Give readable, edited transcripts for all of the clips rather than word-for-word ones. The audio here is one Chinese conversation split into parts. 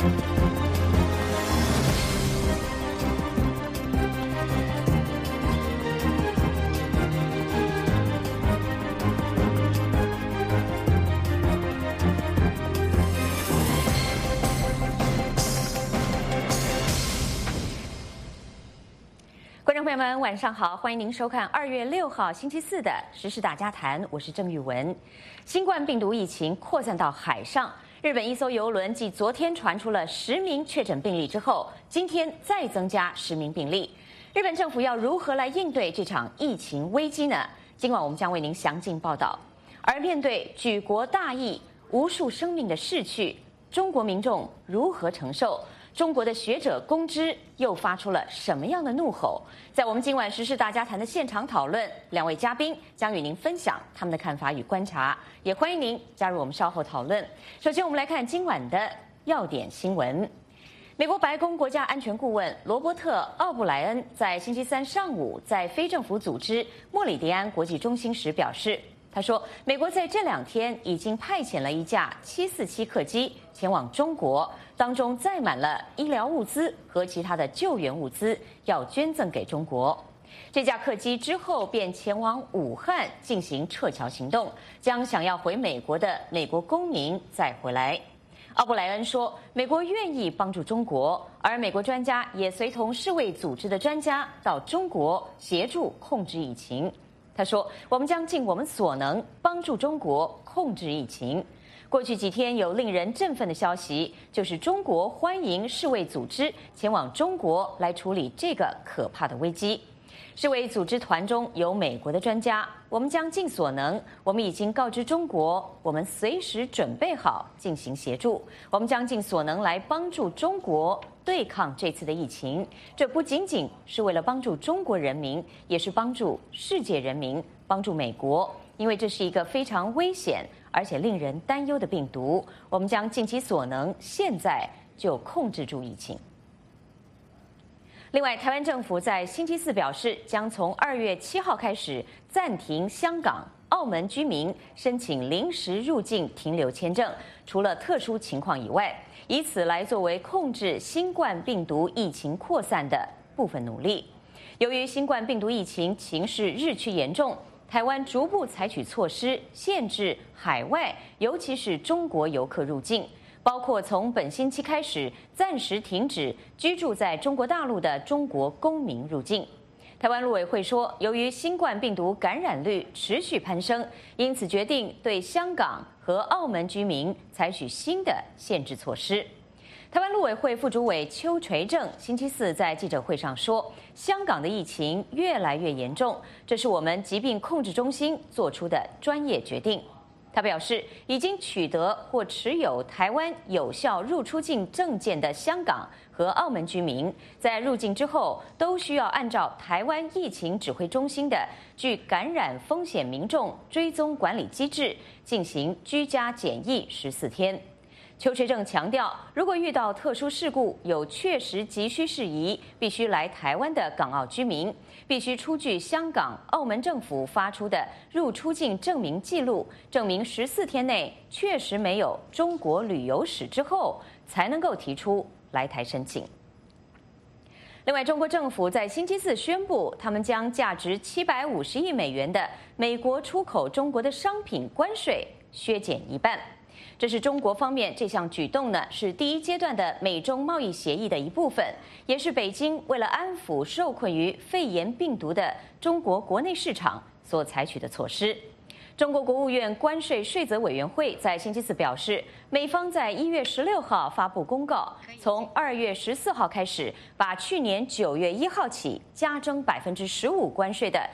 观众朋友们，晚上好，欢迎您收看2月6号星期四的时事大家谈，我是郑玉文。新冠病毒疫情扩散到海上，日本一艘邮轮继昨天传出了10名确诊病例之后，今天再增加10名病例。日本政府要如何来应对这场疫情危机呢？今晚我们将为您详尽报道。而面对举国大疫、无数生命的逝去，中国民众如何承受？中国的学者公知又发出了什么样的怒吼？在我们今晚时事大家谈的现场讨论，2位嘉宾将与您分享他们的看法与观察，也欢迎您加入我们稍后讨论。首先，我们来看今晚的要点新闻。美国白宫国家安全顾问罗伯特·奥布莱恩在星期三上午在非政府组织莫里迪安国际中心时表示，他说，美国在这2天已经派遣了一架747客机前往中国，当中载满了医疗物资和其他的救援物资，要捐赠给中国。这架客机之后便前往武汉进行撤侨行动，将想要回美国的美国公民载回来。奥布莱恩说，美国愿意帮助中国，而美国专家也随同世卫组织的专家到中国协助控制疫情。他说，我们将尽我们所能帮助中国控制疫情。过去几天有令人振奋的消息，就是中国欢迎世卫组织前往中国来处理这个可怕的危机。世卫组织团中有美国的专家，我们将尽所能，我们已经告知中国，我们随时准备好进行协助，我们将尽所能来帮助中国对抗这次的疫情。这不仅仅是为了帮助中国人民，也是帮助世界人民，帮助美国，因为这是一个非常危险而且令人担忧的病毒，我们将尽其所能，现在就控制住疫情。另外，台湾政府在星期四表示，将从2月7号开始暂停香港、澳门居民申请临时入境停留签证，除了特殊情况以外，以此来作为控制新冠病毒疫情扩散的部分努力。由于新冠病毒疫情情势日趋严重，台湾逐步采取措施，限制海外，尤其是中国游客入境，包括从本星期开始暂时停止居住在中国大陆的中国公民入境。台湾陆委会说，由于新冠病毒感染率持续攀升，因此决定对香港和澳门居民采取新的限制措施。台湾陆委会副主委邱垂正星期四在记者会上说，香港的疫情越来越严重，这是我们疾病控制中心做出的专业决定。他表示，已经取得或持有台湾有效入出境证件的香港和澳门居民，在入境之后都需要按照台湾疫情指挥中心的具感染风险民众追踪管理机制进行居家检疫14天。邱垂正强调，如果遇到特殊事故，有确实急需事宜，必须来台湾的港澳居民，必须出具香港、澳门政府发出的入出境证明记录，证明14天内确实没有中国旅游史之后，才能够提出来台申请。另外，中国政府在星期四宣布，他们将价值750亿美元的美国出口中国的商品关税削减一半。这是中国方面这项举动呢，是第一阶段的美中贸易协议的一部分，也是北京为了安抚受困于肺炎病毒的中国国内市场所采取的措施。中国国务院关税税则委员会在星期四表示，美方在1月16号发布公告，从2月14号开始，把去年9月1号起加征15%关税的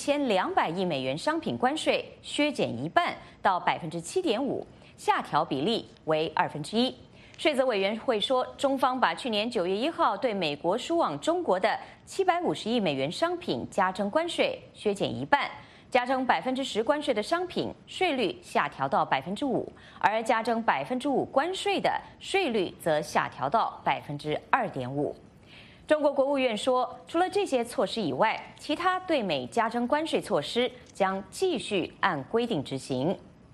1200亿美元商品关税削减一半到7.5%。下调比例为1/2。税则委员会说，中方把去年9月1号对美国输往中国的750亿美元商品加征关税削减一半，加征10%关税的商品税率下调到5%，而加征5%关税的税率则下调到2.5%。中国国务院说，除了这些措施以外，其他对美加征关税措施将继续按规定执行。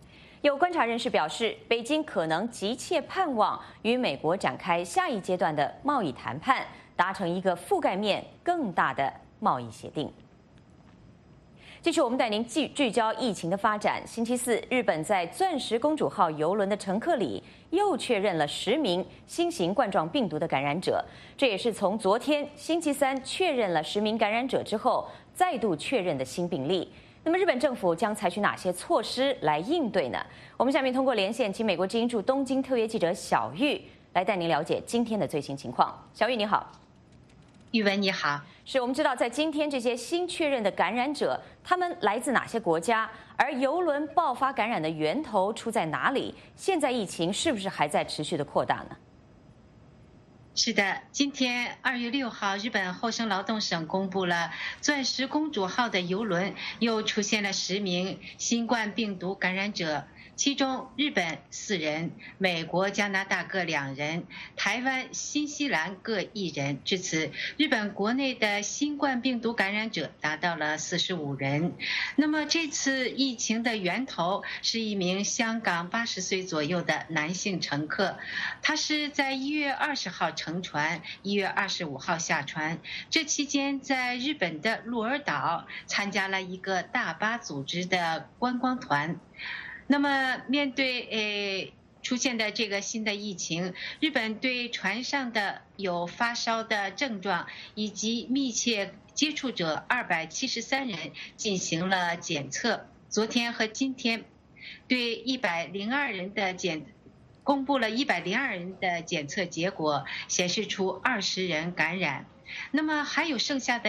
有观察人士表示，北京可能急切盼望与美国展开下一阶段的贸易谈判，达成一个覆盖面更大的贸易协定。继续，我们带您聚焦疫情的发展。星期四，日本在钻石公主号邮轮的乘客里又确认了10名新型冠状病毒的感染者，这也是从昨天星期三确认了10名感染者之后再度确认的新病例。那么日本政府将采取哪些措施来应对呢？我们下面通过连线，请美国之音驻东京特约记者小玉来带您了解今天的最新情况。小玉你好。 玉文你好。 是我们知道，在今天这些新确认的感染者，他们来自哪些国家？而邮轮爆发感染的源头出在哪里？现在疫情是不是还在持续的扩大呢？ 是的，今天2月6号，日本厚生劳动省公布了钻石公主号的邮轮又出现了10名新冠病毒感染者，其中日本4人，美国、加拿大各2人，台湾、新西兰各1人。至此，日本国内的新冠病毒感染者达到了45人。那么这次疫情的源头是一名香港80岁左右的男性乘客，他是在1月20号乘船，1月25号下船。这期间在日本的鹿儿岛参加了一个大巴组织的观光团。那么面对出现的这个新的疫情，日本对船上的有发烧的症状以及密切接触者273人进行了检测。昨天和今天对102人的公布了102人的检测结果，显示出20人感染。那么还有剩下的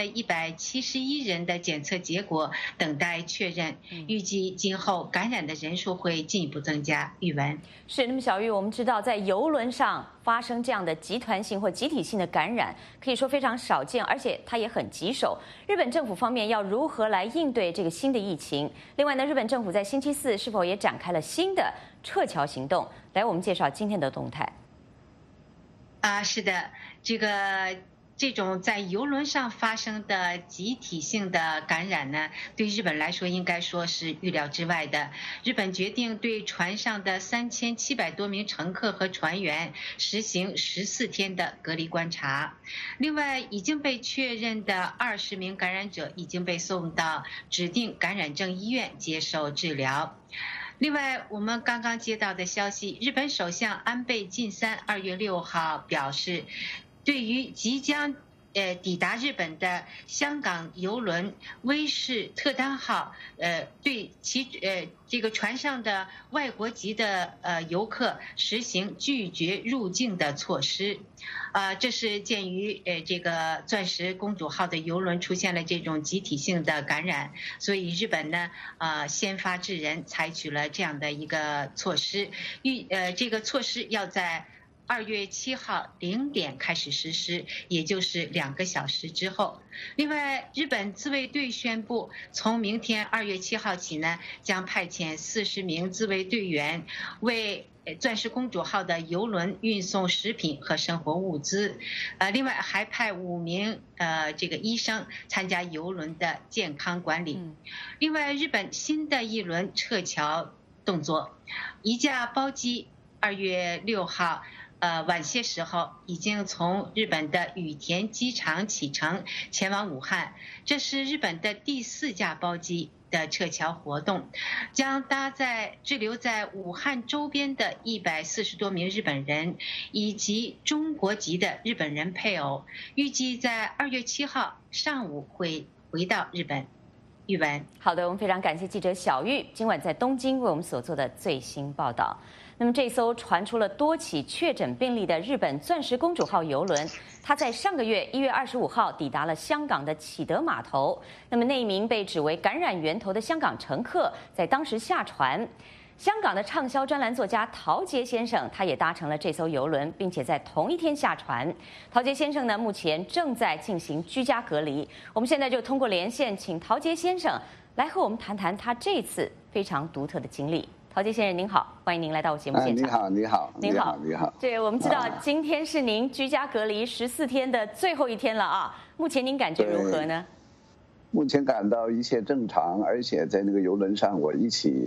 171人的检测结果等待确认，预计今后感染的人数会进一步增加。玉文是，那么小玉，我们知道在邮轮上发生这样的集团性或集体性的感染，可以说非常少见，而且它也很棘手。日本政府方面要如何来应对这个新的疫情？另外呢，日本政府在星期四是否也展开了新的撤侨行动？来，我们介绍今天的动态。 是的，这种在邮轮上发生的集体性的感染呢，对日本来说应该说是预料之外的。日本决定对船上的3700多名乘客和船员实行14天的隔离观察。另外，已经被确认的20名感染者已经被送到指定感染症医院接受治疗。另外，我们刚刚接到的消息，日本首相安倍晋三2月6号表示，对于即将抵达日本的香港邮轮威士特丹号，对其这个船上的外国籍的游客实行拒绝入境的措施。这是鉴于这个钻石公主号的邮轮出现了这种集体性的感染，所以日本呢先发制人，采取了这样的一个措施。这个措施要在2月7号0点开始实施，也就是2个小时之后。另外，日本自卫队宣布，从明天2月7号起呢，将派遣40名自卫队员为钻石公主号的邮轮运送食品和生活物资。另外还派5名这个医生参加邮轮的健康管理。另外，日本新的一轮撤侨动作，一架包机2月6号。晚些时候已经从日本的羽田机场启程前往武汉，这是日本的第4架包机的撤侨活动，将滞留在武汉周边的140多名日本人以及中国籍的日本人配偶，预计在2月7号上午会回到日本。玉文， 好的，我们非常感谢记者小玉今晚在东京为我们所做的最新报道。那么这艘传出了多起确诊病例的日本钻石公主号邮轮，它在上个月1月25号抵达了香港的启德码头。那么那一名被指为感染源头的香港乘客在当时下船。香港的畅销专栏作家陶杰先生，他也搭乘了这艘邮轮，并且在同一天下船。陶杰先生呢，目前正在进行居家隔离。我们现在就通过连线，请陶杰先生来和我们谈谈他这次非常独特的经历。陶杰先生您好，欢迎您来到我节目现场。 你好。 对，我们知道今天是您居家隔离14天的最后一天了啊，目前您感觉如何呢？ 目前感到一切正常，而且在那个邮轮上我一起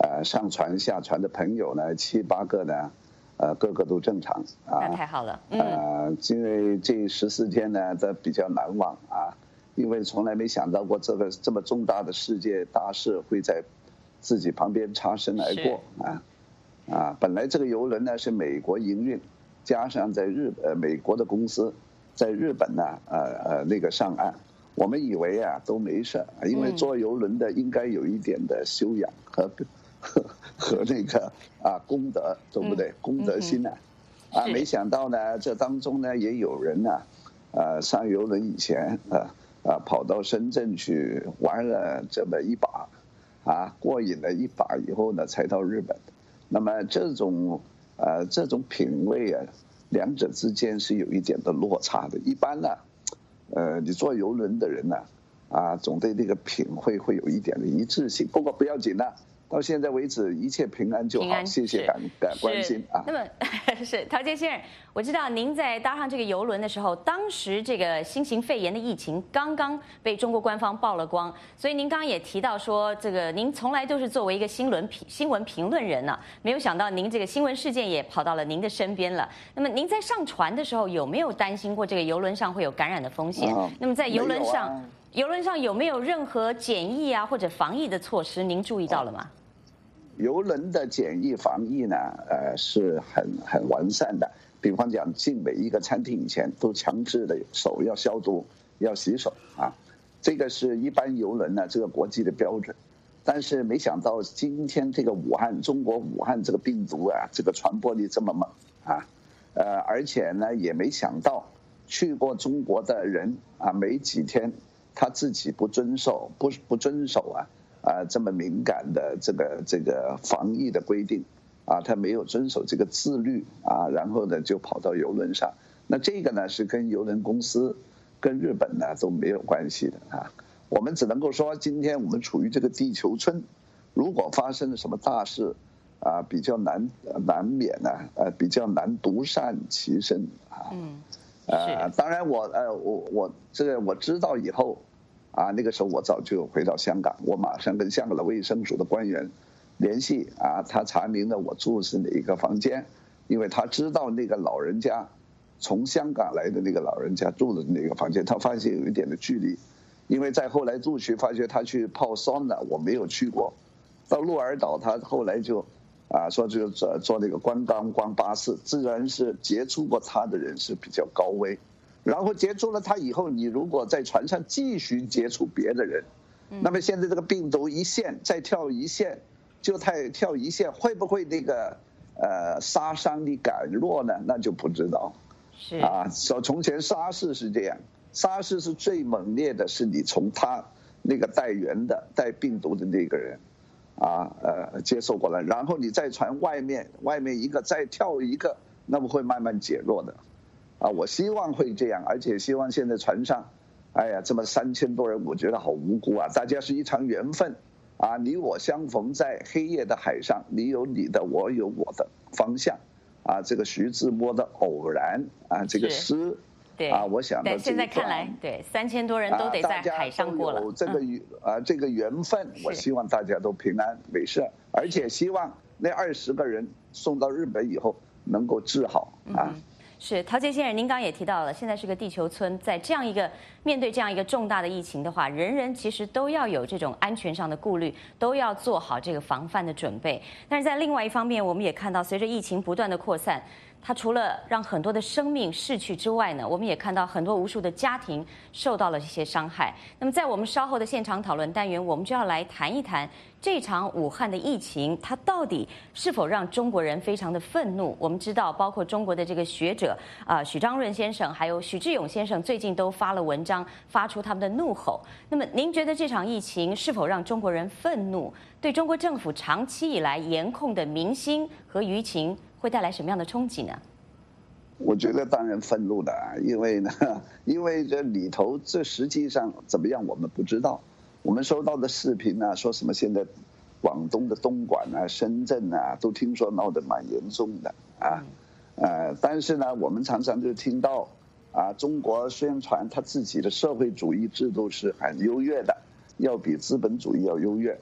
上船下船的朋友呢7、8个呢，个个都正常那太好了。 因为这14天呢，都比较难忘啊，因为从来没想到过这么重大的世界大事会在自己旁边擦身而过本来这个邮轮呢是美国营运，加上在美国的公司在日本呢那个上岸，我们以为都没事，因为坐邮轮的应该有一点的修养和那个功德，对不对？功德心没想到呢，这当中呢也有人呢上邮轮以前跑到深圳去玩了这么一把过瘾了一把以后呢才到日本。那么这种品味两者之间是有一点的落差的。一般呢你坐邮轮的人呢总对这个品会有一点的一致性，不过不要紧了，到现在为止一切平安就好，谢谢关心那么是陶杰先生，我知道您在搭上这个邮轮的时候，当时这个新型肺炎的疫情刚刚被中国官方曝了光，所以您刚刚也提到说，这个您从来都是作为一个新闻评论人呢，没有想到您这个新闻事件也跑到了您的身边了。那么您在上船的时候有没有担心过这个邮轮上会有感染的风险？那么在邮轮上有没有任何检疫或者防疫的措施？您注意到了吗？ 邮轮的检疫防疫呢，是很完善的。比方讲，进每一个餐厅以前都强制的手要消毒、要洗手这个是一般邮轮呢这个国际的标准。但是没想到今天这个中国武汉这个病毒这个传播力这么猛而且呢也没想到去过中国的人没几天他自己不遵守这么敏感的这个防疫的规定他没有遵守这个自律然后呢就跑到邮轮上。那这个呢是跟邮轮公司跟日本呢都没有关系的我们只能够说今天我们处于这个地球村，如果发生了什么大事比较难免比较难独善其身当然我知道以后那个时候我早就回到香港，我马上跟香港的卫生署的官员联系他查明了我住的是哪一个房间，因为他知道那个老人家从香港来的那个老人家住的那个房间，他发现有一点的距离，因为在后来陆续发觉他去泡桑拿，我没有去过。到鹿儿岛他后来就说就坐那个观光巴士，自然是接触过他的人是比较高危。然后接触了他以后，你如果在船上继续接触别的人，那么现在这个病毒一线再跳一线，跳一线，会不会那个杀伤力减弱呢？那就不知道。 是从前SARS是这样，SARS是最猛烈的，是你从他那个带病毒的那个人接受过来，然后你在船外面一个再跳一个，那么会慢慢减弱的。我希望会这样，而且希望现在船上，这么3000多人，我觉得好无辜大家是一场缘分你我相逢在黑夜的海上，你有你的，我有我的方向这个徐志摩的偶然这个诗对我想到现在看来，对3000多人都得在海上过了。 这个缘分，我希望大家都平安没事，而且希望那20个人送到日本以后能够治好是陶杰先生，您刚刚也提到了，现在是个地球村，在面对这样一个重大的疫情的话，人人其实都要有这种安全上的顾虑，都要做好这个防范的准备。但是在另外一方面，我们也看到，随着疫情不断的扩散，它除了让很多的生命逝去之外呢，我们也看到很多无数的家庭受到了一些伤害。那么在我们稍后的现场讨论单元，我们就要来谈一谈这场武汉的疫情，它到底是否让中国人非常的愤怒？我们知道，包括中国的这个学者许章润先生，还有许志勇先生，最近都发了文章，发出他们的怒吼。那么，您觉得这场疫情是否让中国人愤怒？对中国政府长期以来严控的民心和舆情会带来什么样的冲击呢？ 我觉得当然愤怒的因为这里头这实际上怎么样我们不知道。我们收到的视频说什么现在广东的东莞深圳都听说闹得蛮严重的但是呢我们常常就听到中国宣传他自己的社会主义制度是很优越的，要比资本主义要优越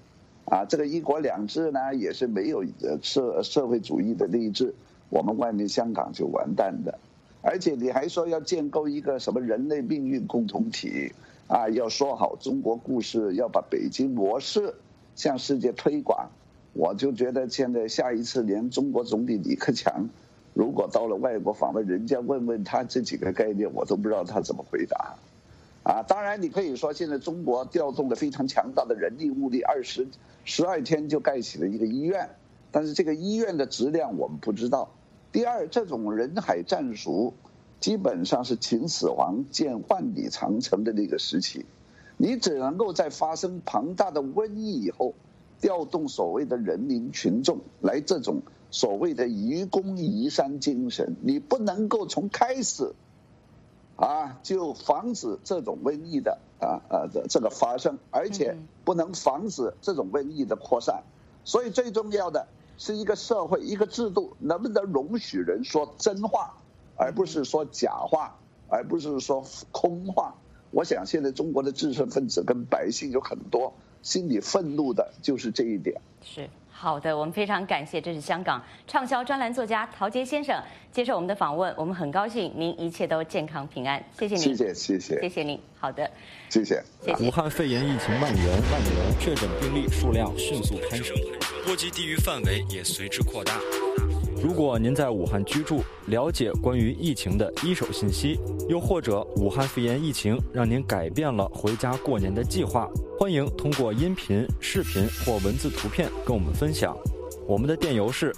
这个一国两制呢也是没有社会主义的励志，我们外面香港就完蛋的。而且你还说要建构一个什么人类命运共同体要说好中国故事，要把北京模式向世界推广。我就觉得现在下一次连中国总理李克强如果到了外国访问，人家问他这几个概念，我都不知道他怎么回答。当然你可以说现在中国调动了非常强大的人力物力，12天就盖起了一个医院，但是这个医院的质量我们不知道。第二，这种人海战术基本上是秦始皇建万里长城的那个时期，你只能够在发生庞大的瘟疫以后，调动所谓的人民群众来这种所谓的愚公移山精神，你不能够从开始就防止这种瘟疫的这个发生，而且不能防止这种瘟疫的扩散。所以最重要的是一个社会一个制度能不能容许人说真话，而不是说假话，而不是说空话。我想现在中国的知识分子跟百姓有很多心里愤怒的就是这一点。 是好的，我们非常感谢，这是香港畅销专栏作家陶杰先生接受我们的访问，我们很高兴您一切都健康平安，谢谢您，谢谢您，好的， 谢谢。 武汉肺炎疫情蔓延，确诊病例数量迅速攀升，波及地域范围也随之扩大。如果您在武汉居住，了解关于疫情的一手信息，又或者武汉肺炎疫情让您改变了回家过年的计划，欢迎通过音频、视频或文字图片跟我们分享。我们的电邮是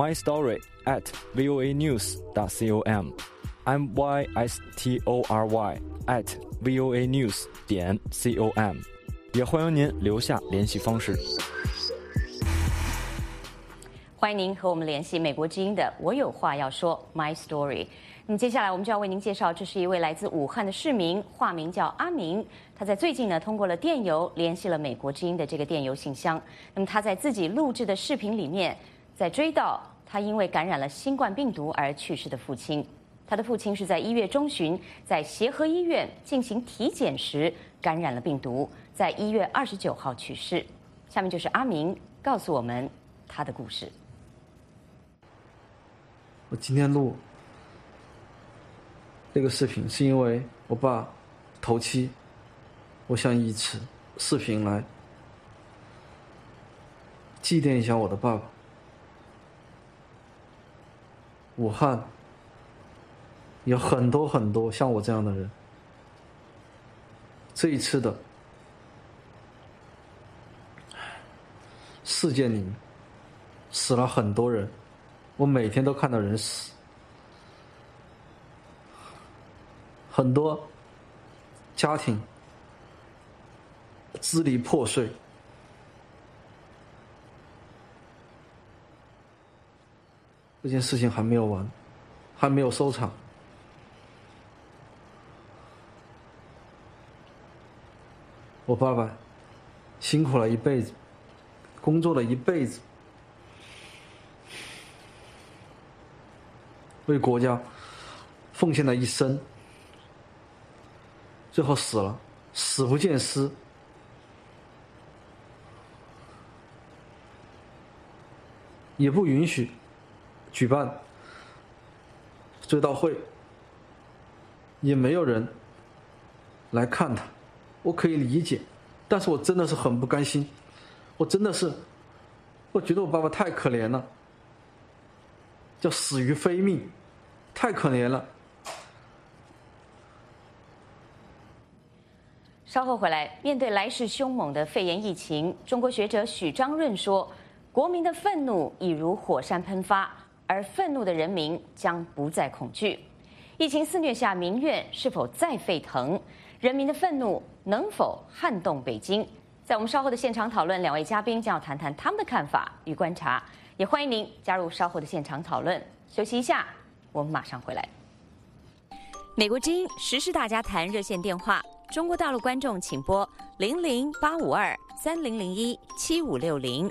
mystory@voanews.com mystory@voanews.com， 也欢迎您留下联系方式。 欢迎您和我们联系美国之音的我有话要说 My Story。 那么接下来我们就要为您介绍，这是一位来自武汉的市民，化名叫阿明。他在最近呢通过了电邮联系了美国之音的这个电邮信箱。那么他在自己录制的视频里面，在追悼他因为感染了新冠病毒而去世的父亲。他的父亲是在1月中旬在协和医院进行体检时感染了病毒，在1月29号去世。下面就是阿明告诉我们他的故事。 我今天录这个视频是因为我爸头七，我想以此视频来祭奠一下我的爸爸。武汉有很多像我这样的人，这一次的事件里面死了很多人，我每天都看到人死，很多家庭支离破碎。这件事情还没有完，还没有收场。我爸爸辛苦了一辈子，工作了一辈子，为国家奉献了一生，最后死了，死不见尸。也不允许举办追悼会，也没有人来看他。我可以理解，但是我真的是很不甘心，我觉得我爸爸太可怜了，叫死于非命，太可怜了。 稍后回来，面对来势凶猛的肺炎疫情，中国学者许章润说，国民的愤怒已如火山喷发，而愤怒的人民将不再恐惧。疫情肆虐下，民怨是否再沸腾？人民的愤怒能否撼动北京？在我们稍后的现场讨论，两位嘉宾将要谈谈他们的看法与观察，也欢迎您加入稍后的现场讨论。休息一下，我们马上回来。美国之音时事大家谈热线电话，中国大陆观众请拨0085230017560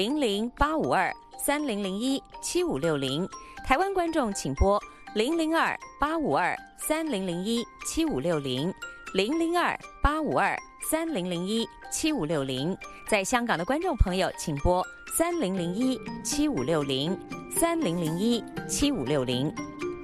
0085230017560，台湾观众请拨002-852-3001-7560 002-852-3001-7560。在香港的观众朋友，请拨3001-7560，3001-7560。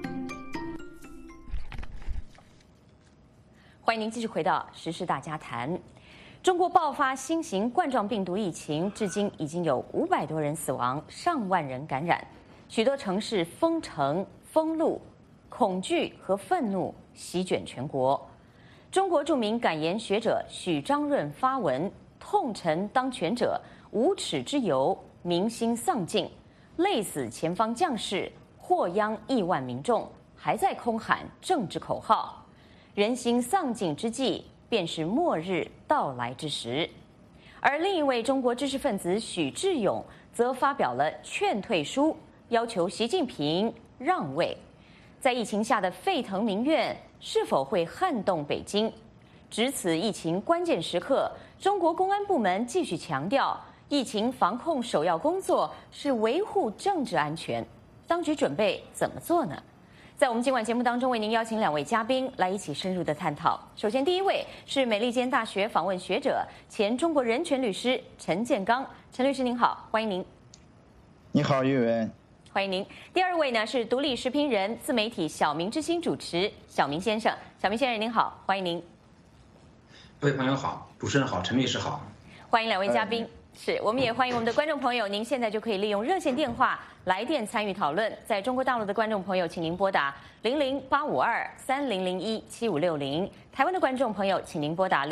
欢迎您继续回到时事大家谈。中国爆发新型冠状病毒疫情，至今已经有500多人死亡，上万人感染，许多城市封城封路，恐惧和愤怒席卷全国。中国著名感言学者许章润发文，痛陈当权者无耻之尤，民心丧尽，累死前方将士，祸殃亿万民众，还在空喊政治口号。人心丧尽之际，便是末日到来之时。而另一位中国知识分子许志勇则发表了劝退书，要求习近平让位。在疫情下的沸腾民怨是否会撼动北京？值此疫情关键时刻，中国公安部门继续强调，疫情防控首要工作是维护政治安全。当局准备怎么做呢？在我们今晚节目当中，为您邀请2位嘉宾来一起深入的探讨。首先，第一位是美利坚大学访问学者、前中国人权律师陈建刚。陈律师您好，欢迎您。 你好，玉文。 欢迎您。第二位呢是独立时评人、自媒体小明之星主持小明先生。小明先生您好，欢迎您。 各位朋友好，主持人好，陈律师好。 欢迎2位嘉宾。我们也欢迎我们的观众朋友，您现在就可以利用热线电话来电参与讨论。在中国大陆的观众朋友，请您拨打00852-3001-7560；台湾的观众朋友，请您拨打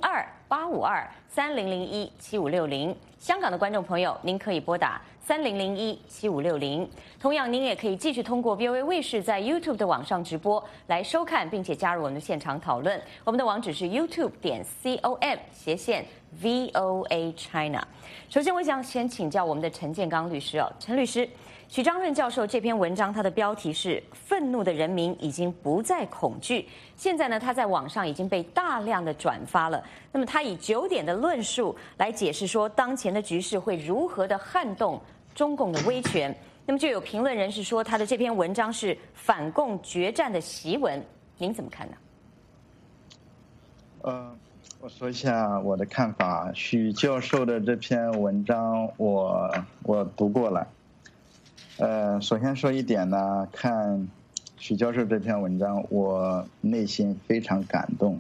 002-852-3001-7560；香港的观众朋友，您可以拨打3001-7560。同样，您也可以继续通过 VOA 卫视在 YouTube 的网上直播来收看，并且加入我们的现场讨论。我们的网址是 youtube.com/VOA China。首先，我想先请教我们的陈建刚律师陈律师，许章润教授这篇文章，它的标题是“愤怒的人民已经不再恐惧”。现在呢，他在网上已经被大量的转发了。那么，他以9点的论述来解释说，当前的局势会如何的撼动中共的威权。那么，就有评论人士说，他的这篇文章是反共决战的檄文，您怎么看呢？ 我说一下我的看法。许教授的这篇文章我读过了。首先说一点呢，看许教授这篇文章，我内心非常感动。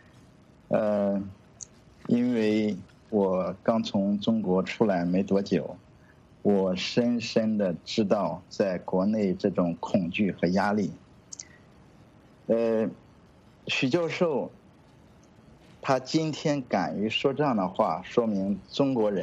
因为我刚从中国出来没多久，我深深的知道在国内这种恐惧和压力。许教授他今天敢于说这样的话，说明中国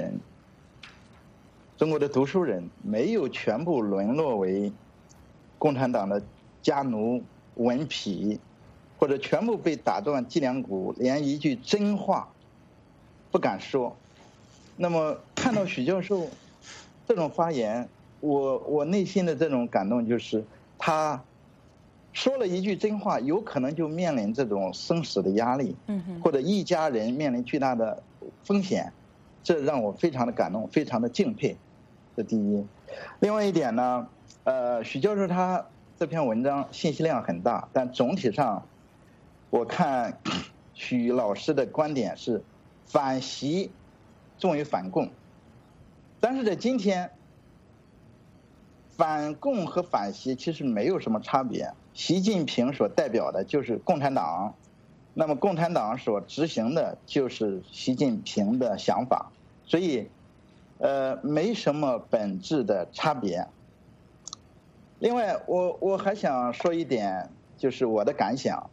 的读书人没有全部沦落为共产党的家奴文痞，或者全部被打断脊梁骨，连一句真话不敢说。那么看到许教授这种发言，我内心的这种感动就是他说了一句真话，有可能就面临这种生死的压力，或者一家人面临巨大的风险，这让我非常的感动，非常的敬佩。这第一。另外一点呢，许教授他这篇文章信息量很大，但总体上我看许老师的观点是反习重于反共。但是在今天，反共和反习其实没有什么差别。习近平所代表的就是共产党，那么共产党所执行的就是习近平的想法，所以没什么本质的差别。另外我还想说一点，就是我的感想，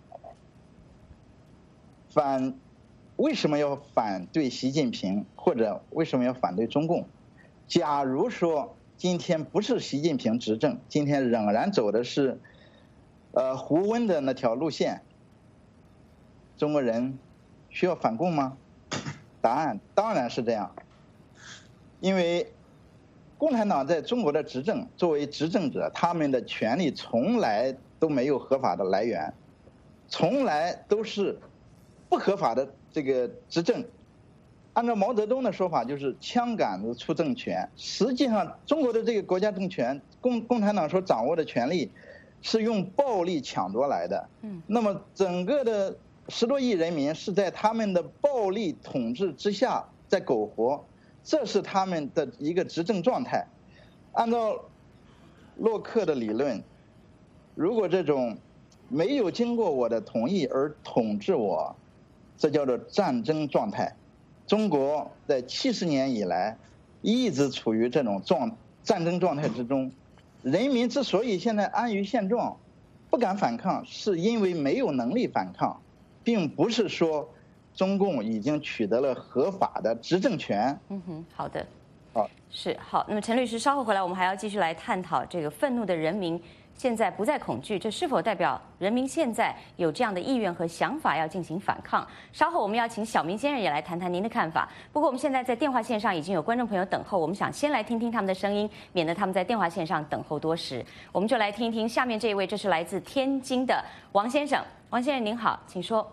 为什么要反对习近平，或者为什么要反对中共？假如说今天不是习近平执政，今天仍然走的是胡温的那条路线，中国人需要反共吗？答案当然是这样。因为共产党在中国的执政，作为执政者，他们的权力从来都没有合法的来源，从来都是不合法的这个执政。按照毛泽东的说法，就是枪杆子出政权。实际上中国的这个国家政权，共产党所掌握的权力是用暴力抢夺来的。那么整个的 10多亿人民是在他们的暴力统治之下在苟活，这是他们的一个执政状态。按照洛克的理论，如果这种没有经过我的同意而统治我，这叫做战争状态。中国在70年以来一直处于这种战争状态之中。人民之所以现在安于现状，不敢反抗，是因为没有能力反抗，并不是说中共已经取得了合法的执政权。 好的。 好， 是好。那么陈律师稍后回来，我们还要继续来探讨这个愤怒的人民现在不再恐惧，这是否代表人民现在有这样的意愿和想法要进行反抗？稍后我们要请小明先生也来谈谈您的看法。不过我们现在在电话线上已经有观众朋友等候，我们想先来听听他们的声音，免得他们在电话线上等候多时。我们就来听一听下面这一位，这是来自天津的王先生。王先生您好，请说。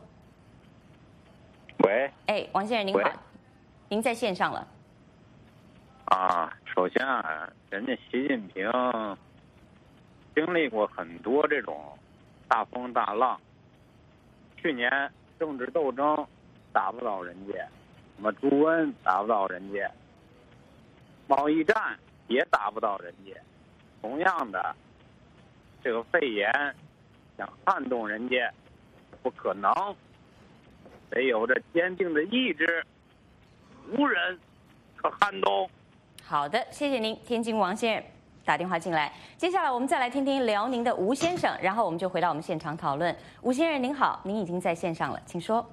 喂。 哎，王先生您好，您在线上了。 首先人家习近平经历过很多这种大风大浪。去年政治斗争打不倒人家，什么猪瘟打不倒人家，贸易战也打不倒人家。同样的，这个肺炎想撼动人家不可能，得有着坚定的意志，无人可撼动。 好的，谢谢您，天津王先生打电话进来。接下来我们再来听听辽宁的吴先生，然后我们就回到我们现场讨论。吴先生您好，您已经在线上了，请说。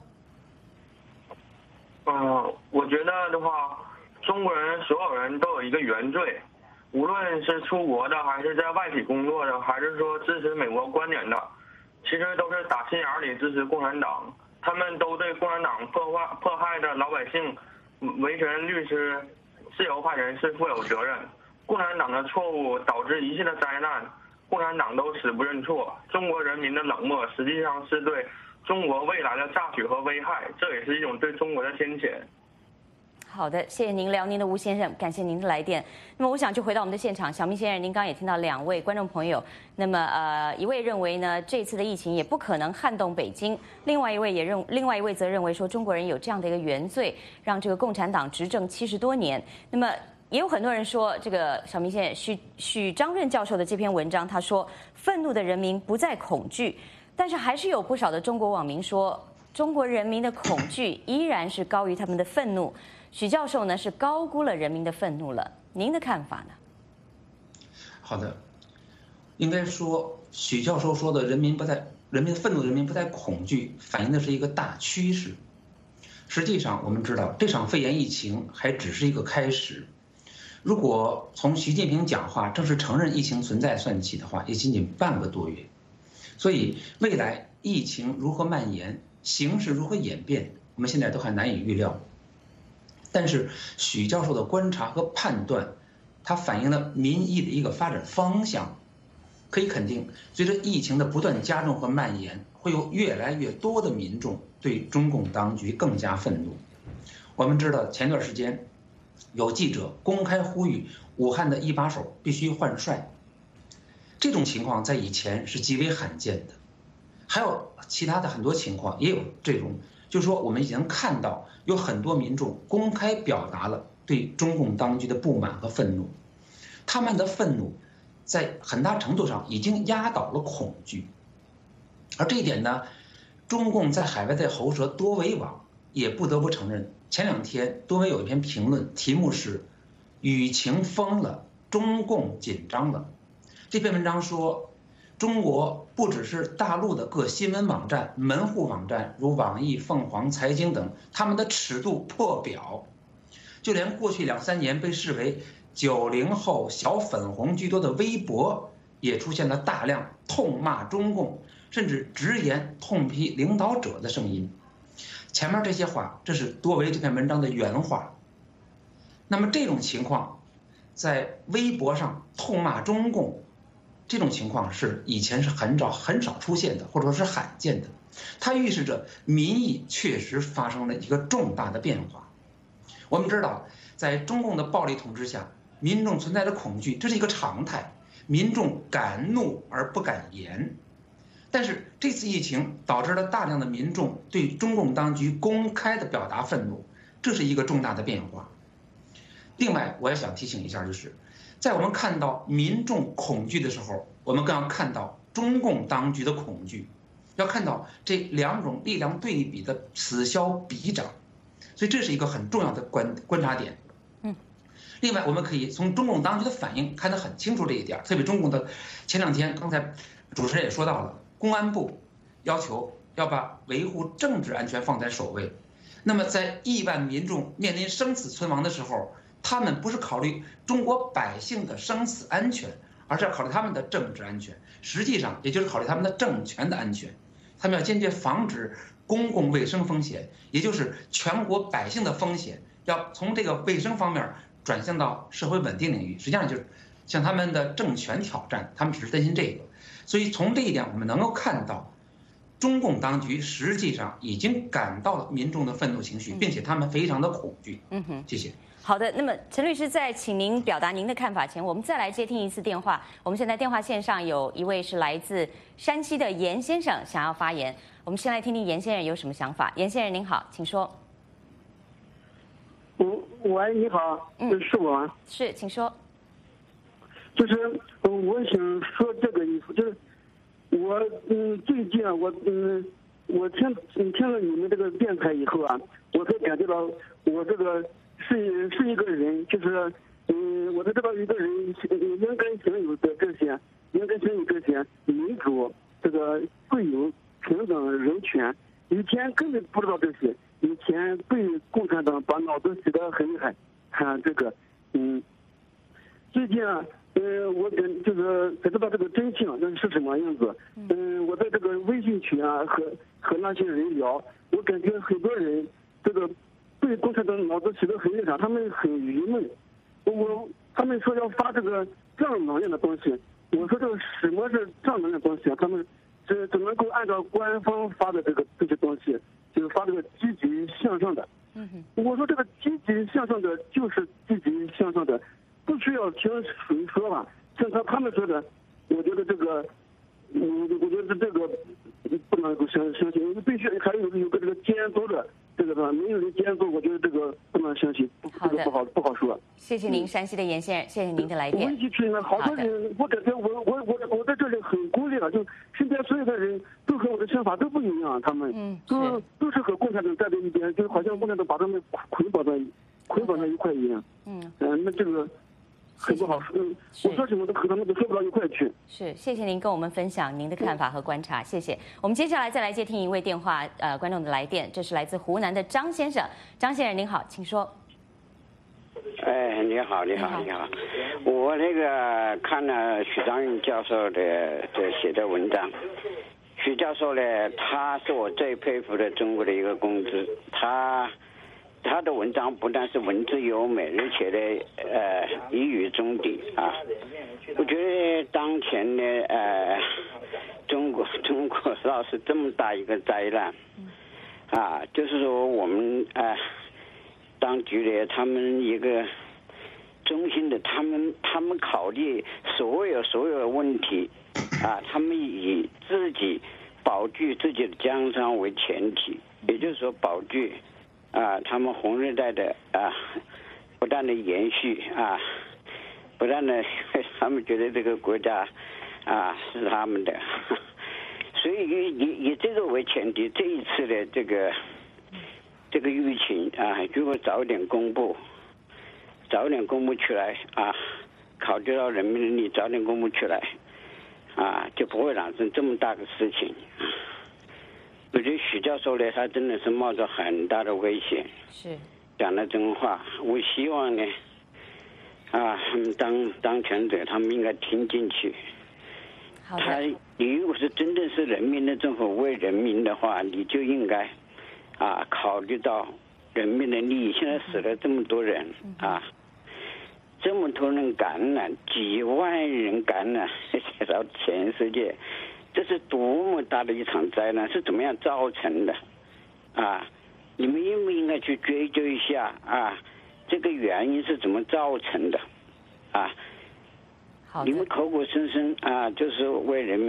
我觉得的话，中国人所有人都有一个原罪，无论是出国的，还是在外企工作的，还是说支持美国观点的，其实都是打心眼里支持共产党。他们都对共产党迫害的老百姓、维权律师、自由派人士负有责任。共产党的错误导致一切的灾难，共产党都死不认错。中国人民的冷漠实际上是对中国未来的榨取和危害，这也是一种对中国的天谴。 好的，谢谢您，辽宁的吴先生，感谢您的来电。那么我想就回到我们的现场，小明先生，您刚刚也听到2位观众朋友，那么一位认为呢，这次的疫情也不可能撼动北京，另外一位则认为说中国人有这样的一个原罪，让这个共产党执政70多年。那么也有很多人说，这个小明先生许章润教授的这篇文章，他说愤怒的人民不再恐惧，但是还是有不少的中国网民说，中国人民的恐惧依然是高于他们的愤怒。许教授呢是高估了人民的愤怒了，您的看法呢？ 好的，应该说许教授说的人民愤怒，人民不再恐惧，反映的是一个大趋势。实际上我们知道，这场肺炎疫情还只是一个开始。如果从习近平讲话正式承认疫情存在算起的话，也仅仅半个多月。所以未来疫情如何蔓延，形势如何演变，我们现在都还难以预料。但是许教授的观察和判断，它反映了民意的一个发展方向。可以肯定，随着疫情的不断加重和蔓延，会有越来越多的民众对中共当局更加愤怒。我们知道前段时间有记者公开呼吁武汉的一把手必须换帅，这种情况在以前是极为罕见的。还有其他的很多情况也有这种，就是说我们已经看到有很多民众公开表达了对中共当局的不满和愤怒，他们的愤怒在很大程度上已经压倒了恐惧。而这一点呢，中共在海外的喉舌多维网也不得不承认。前2天多维有一篇评论，题目是舆情疯了，中共紧张了。这篇文章说，中国不只是大陆的各新闻网站、门户网站，如网易、凤凰财经等，他们的尺度破表，就连过去2、3年被视为90后小粉红居多的微博，也出现了大量痛骂中共，甚至直言痛批领导者的声音。前面这些话，这是多维这篇文章的原话。那么这种情况，在微博上痛骂中共，这种情况是以前是很少出现的，或者说是罕见的。它预示着民意确实发生了一个重大的变化。我们知道，在中共的暴力统治下，民众存在着恐惧，这是一个常态。民众敢怒而不敢言。 但是这次疫情导致了大量的民众对中共当局公开的表达愤怒，这是一个重大的变化。另外，我也想提醒一下，就是在我们看到民众恐惧的时候，我们更要看到中共当局的恐惧，要看到这两种力量对比的此消彼长，所以这是一个很重要的观察点。另外，我们可以从中共当局的反应看得很清楚这一点，特别中共的前2天，刚才主持人也说到了，公安部要求要把维护政治安全放在首位。那么在亿万民众面临生死存亡的时候，他们不是考虑中国百姓的生死安全，而是要考虑他们的政治安全，实际上也就是考虑他们的政权的安全。他们要坚决防止公共卫生风险，也就是全国百姓的风险，要从这个卫生方面转向到社会稳定领域，实际上就是向他们的政权挑战，他们只是担心这个。所以从这一点，我们能够看到，中共当局实际上已经感到了民众的愤怒情绪，并且他们非常的恐惧。谢谢。 好的，那么陈律师在请您表达您的看法前，我们再来接听一次电话。我们现在电话线上有一位是来自山西的严先生想要发言，我们先来听听严先生有什么想法。严先生您好，请说。 喂，你好，是我吗？ 是，请说。 就是我想说这个意思，就是我最近啊，我听了你们这个电台以后啊，我才感觉到我这个是一个人，就是我才知道一个人应该享有这些民主、这个自由、平等、人权，以前根本不知道这些，以前被共产党把脑子洗得很厉害，这个最近啊。我就是才知道这个真相是什么样子。我在这个微信群啊和那些人聊，我感觉很多人这个被共产党脑子洗得很厉害，他们很郁闷。他们说要发这个正能量的东西，我说这个什么是正能量的东西啊？他们只能够按照官方发的这些东西，就是发这个积极向上的。我说这个积极向上的就是积极向上的。不需要听谁说吧，像他们说的，我觉得这个，我觉得这个不能够相信，必须还有个这个监督的，这个吧，没有人监督，我觉得这个不能相信，这个不好说。 谢谢您，山西的严先生，谢谢您的来电。 微信群呢，好多人，我感觉我在这里很孤立了，就身边所有的人都和我的想法都不一样，他们都是和共产党站在一边，就好像共产党把他们捆绑在一块一样。那这个。很不好说，我说什么都和他们都说不到一块去。 是，谢谢您跟我们分享您的看法和观察，谢谢。我们接下来再来接听一位电话观众的来电，这是来自湖南的张先生。张先生您好，请说。 哎，你好。我那个看了许章运教授的写的文章，许教授呢，他是我最佩服的中国的一个公知，他的文章不但是文字优美，而且呢，一语中的啊。我觉得当前呢，中国闹是这么大一个灾难，啊，就是说我们当局的他们一个中心的，他们考虑所有问题，啊，他们以自己保具自己的江山为前提，也就是说保具。他们红日代的不断的延续不断的，他们觉得这个国家是他们的，所以以这个为前提，这一次的这个疫情如果早点公布出来考虑到人民的利益，早点公布出来就不会产生这么大的事情。我觉得许教授呢，他真的是冒着很大的危险， 是讲了真话。我希望呢，他们当权者，他们应该听进去。你如果是真正是人民的政府，为人民的话，你就应该考虑到人民的利益。现在死了这么多人这么多人感染，几万人感染，到全世界。这是多么大的一场灾难，是怎么样造成的你们应不应该去追究一下这个原因是怎么造成的你们口口声声就是为人民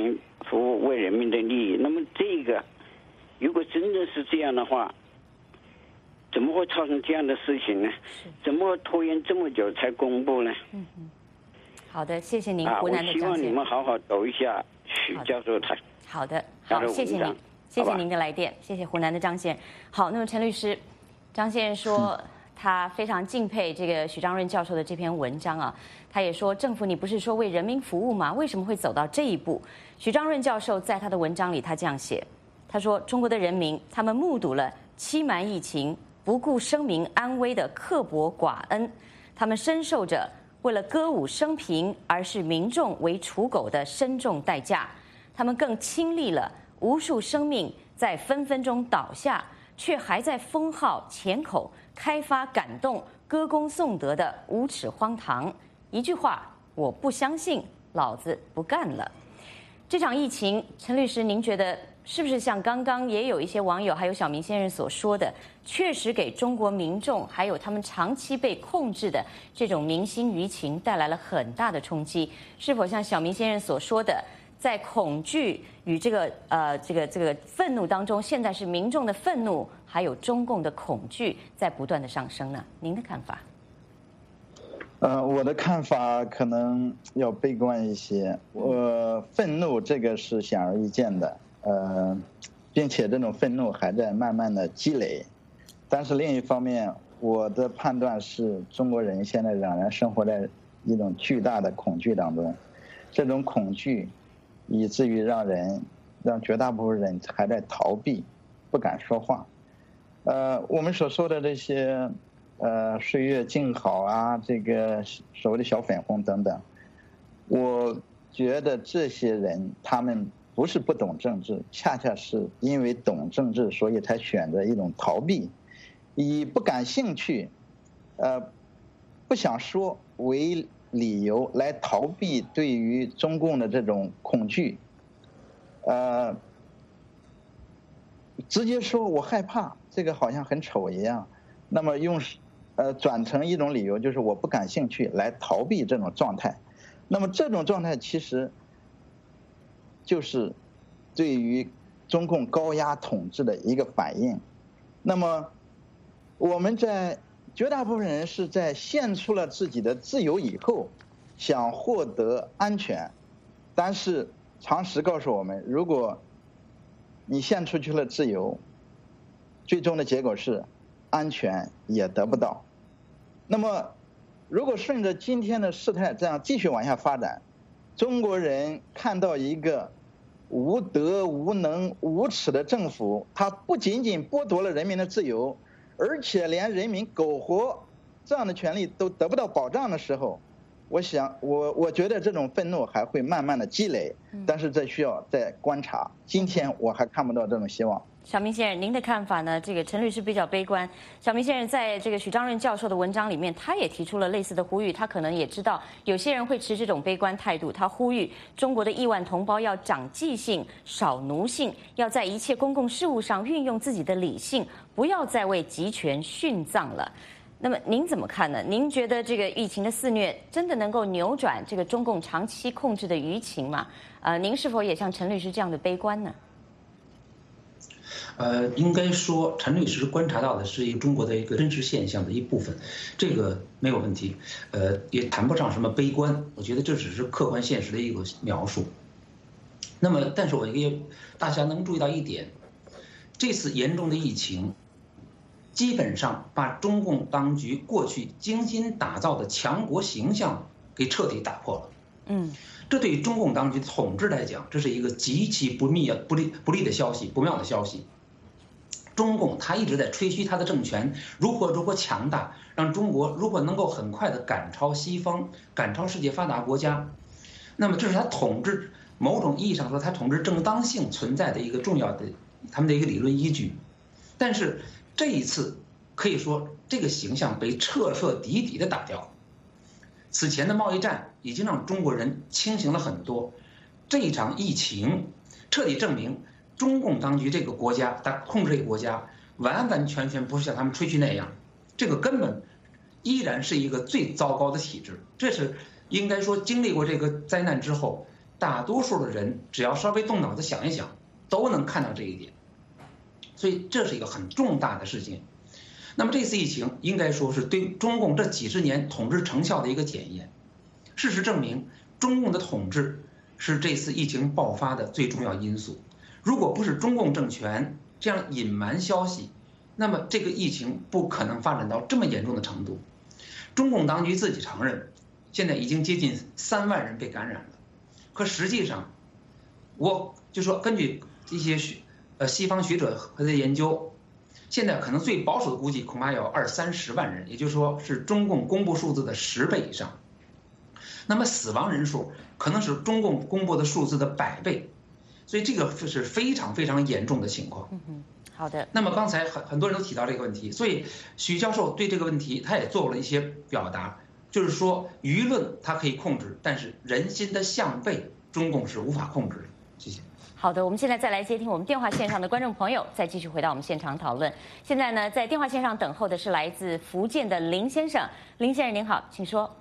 服务，为人民的利益。那么这个，如果真的是这样的话，怎么会造成这样的事情呢？怎么会拖延这么久才公布呢？ 好的，谢谢您，湖南的张先生。 我希望你们好好读一下许教授他。 好的，好，谢谢您，谢谢您的来电，谢谢湖南的张先生。好，那么陈律师，张先生说他非常敬佩这个许章润教授的这篇文章啊，他也说政府你不是说为人民服务吗？为什么会走到这一步？许章润教授在他的文章里他这样写，他说中国的人民他们目睹了欺瞒疫情、不顾生民安危的刻薄寡恩，他们深受着为了歌舞升平而视民众为刍狗的深重代价，他们更亲历了无数生命在分分钟倒下，却还在封号前口开发感动、歌功颂德的无耻荒唐。一句话，我不相信，老子不干了。这场疫情，陈律师，您觉得是不是像刚刚也有一些网友还有小明先生所说的，确实给中国民众还有他们长期被控制的这种民心舆情带来了很大的冲击？是否像小明先生所说的，在恐惧与这个愤怒当中，现在是民众的愤怒还有中共的恐惧在不断的上升呢？您的看法？ 我的看法可能要悲观一些。愤怒这个是显而易见的，并且这种愤怒还在慢慢的积累。但是另一方面，我的判断是中国人现在仍然生活在一种巨大的恐惧当中，这种恐惧以至于让绝大部分人还在逃避，不敢说话。我们所说的这些岁月静好啊，这个所谓的小粉红等等，我觉得这些人他们不是不懂政治，恰恰是因为懂政治，所以才选择一种逃避，以不感兴趣不想说为理由来逃避对于中共的这种恐惧，直接说我害怕，这个好像很丑一样，那么用转成一种理由，就是我不感兴趣来逃避这种状态。那么这种状态其实就是对于中共高压统治的一个反应。那么我们在绝大部分人是在献出了自己的自由以后想获得安全，但是常识告诉我们，如果你献出去了自由，最终的结果是安全也得不到。那么如果顺着今天的事态这样继续往下发展，中国人看到一个无德无能无耻的政府，它不仅仅剥夺了人民的自由，而且连人民苟活这样的权利都得不到保障的时候，我觉得这种愤怒还会慢慢的积累，但是这需要再观察。今天我还看不到这种希望。 小明先生，您的看法呢？这个陈律师比较悲观。小明先生在这个许章润教授的文章里面，他也提出了类似的呼吁。他可能也知道有些人会持这种悲观态度，他呼吁中国的亿万同胞要长记性、少奴性，要在一切公共事务上运用自己的理性，不要再为集权殉葬了。那么您怎么看呢？您觉得这个疫情的肆虐真的能够扭转这个中共长期控制的舆情吗？您是否也像陈律师这样的悲观呢？ 应该说，陈律师观察到的是中国的一个真实现象的一部分，这个没有问题。也谈不上什么悲观，我觉得这只是客观现实的一个描述。那么，但是我也大家能注意到一点，这次严重的疫情，基本上把中共当局过去精心打造的强国形象给彻底打破了。这对于中共当局统治来讲，这是一个极其不利的消息，不妙的消息。中共他一直在吹嘘他的政权如何强大，让中国如果能够很快的赶超西方，赶超世界发达国家，那么这是他统治某种意义上说他统治正当性存在的一个重要的他们的一个理论依据。但是这一次可以说这个形象被彻彻底底的打掉。此前的贸易战已经让中国人清醒了很多，这一场疫情彻底证明中共当局这个国家，他控制这个国家完完全全不是像他们吹嘘那样，这个根本依然是一个最糟糕的体制。这是应该说经历过这个灾难之后大多数的人只要稍微动脑子想一想，都能看到这一点。所以这是一个很重大的事情。那么这次疫情应该说是对中共这几十年统治成效的一个检验。事实证明，中共的统治是这次疫情爆发的最重要因素。如果不是中共政权这样隐瞒消息，那么这个疫情不可能发展到这么严重的程度。中共当局自己承认，现在已经接近3万人被感染了。可实际上，我就说根据一些西方学者和在研究，现在可能最保守的估计恐怕要20-30万人，也就是说是中共公布数字的10倍以上。那么死亡人数可能是中共公布的数字的100倍，所以这个是非常非常严重的情况。 好的。 那么刚才很多人都提到这个问题，所以许教授对这个问题他也做了一些表达，就是说舆论它可以控制，但是人心的向背，中共是无法控制的。谢谢。 好的，我们现在再来接听我们电话线上的观众朋友，再继续回到我们现场讨论。现在呢，在电话线上等候的是来自福建的林先生。林先生您好，请说。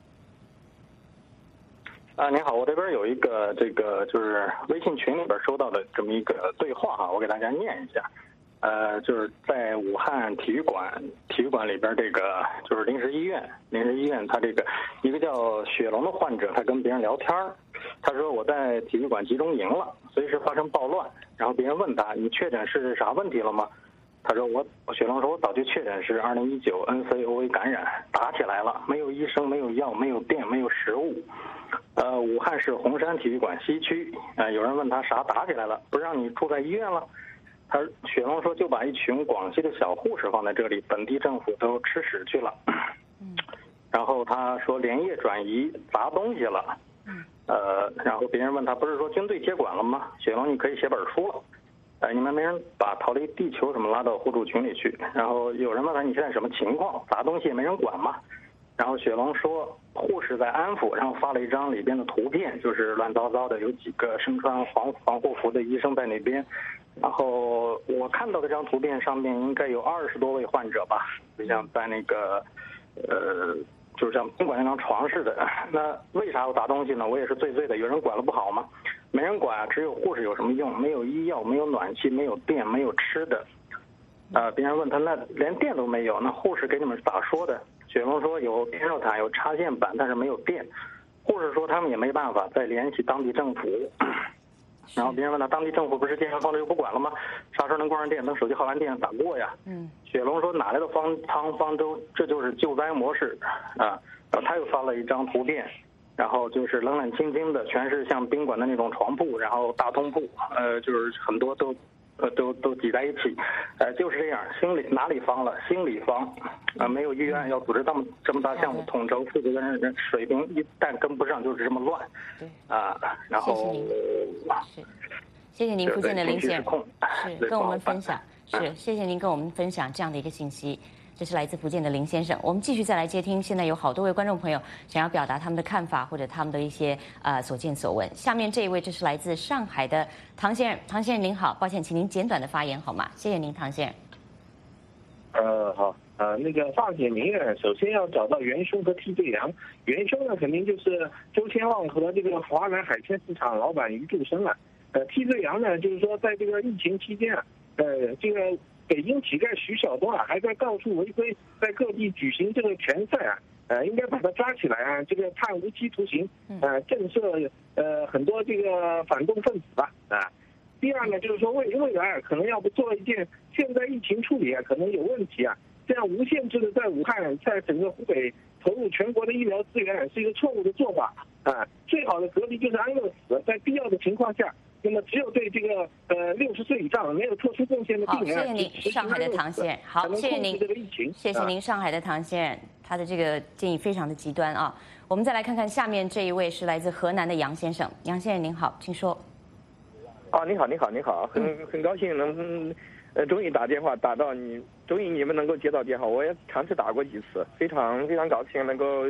您好，我这边有一个就是微信群里边收到的这么一个对话哈，我给大家念一下。就是在武汉体育馆里边这个就是临时医院，他这个一个叫雪龙的患者，他跟别人聊天，他说我在体育馆集中营了，随时发生暴乱。然后别人问他，你确诊是啥问题了吗？他说雪龙说我早就确诊是2019 NCOV 感染，打起来了，没有医生，没有药，没有电，没有食物。武汉市洪山体育馆西区，有人问他啥打起来了，不是让你住在医院了？雪龙说就把一群广西的小护士放在这里，本地政府都吃屎去了。然后他说连夜转移砸东西了。然后别人问他不是说军队接管了吗？雪龙你可以写本书了。你们没人把逃离地球什么拉到互助群里去。然后有人问他你现在什么情况？砸东西也没人管嘛。然后雪龙说护士在安抚，然后发了一张里边的图片，就是乱糟糟的，有几个身穿防护服的医生在那边。然后我看到的这张图片上面应该有20多位患者吧，就像在那个就是像宾馆那张床似的。那为啥要砸东西呢？我也是醉的，有人管了不好吗？没人管，只有护士有什么用？没有医药，没有暖气，没有电，没有吃的。别人问他那连电都没有，那护士给你们咋说的？雪龙说有电热毯，有插线板，但是没有电。护士说他们也没办法再联系当地政府。然后别人问他当地政府不是电源放着又不管了吗？啥时候能关上电？等手机耗完电咋过呀？雪龙说哪来的方舟？这就是救灾模式啊！然后他又发了一张图片，然后就是冷冷清清的，全是像宾馆的那种床铺，然后大通铺，就是很多都挤在一起，就是这样，哪里方了？心里方，没有医院，要组织这么大项目，统筹负责的人水平一旦跟不上，就是这么乱，然后谢谢您，福建的林先生，是跟我们分享，谢谢您跟我们分享这样的一个信息。这是来自福建的林先生。我们继续再来接听，现在有好多位观众朋友想要表达他们的看法或者他们的一些所见所闻。下面这一位，这是来自上海的唐先生。唐先生您好，抱歉，请您简短的发言好吗？谢谢您，唐先生。好，那个发给您首先要找到元凶和替罪羊。元凶呢，肯定就是周千旺和这个华南海鲜市场老板余柱生了。替罪羊呢，就是说在这个疫情期间这个北京乞丐徐晓东还在到处违规，在各地举行这个拳赛应该把他抓起来这个判无期徒刑，震慑很多这个反动分子吧第二呢，就是说未来可能要不做一件，现在疫情处理可能有问题这样无限制的在武汉，在整个湖北投入全国的医疗资源是一个错误的做法最好的隔离就是安乐死，在必要的情况下。那么只有对这个60岁以上没有特殊贡献的病人， 好，谢谢您，上海的唐先生。好，谢谢您，谢谢您，上海的唐先生，他的这个建议非常的极端我们再来看看下面这一位是来自河南的杨先生。杨先生您好，请说。 你好，很高兴能终于打电话打到你，终于你们能够接到电话，我也尝试打过几次，非常非常高兴能够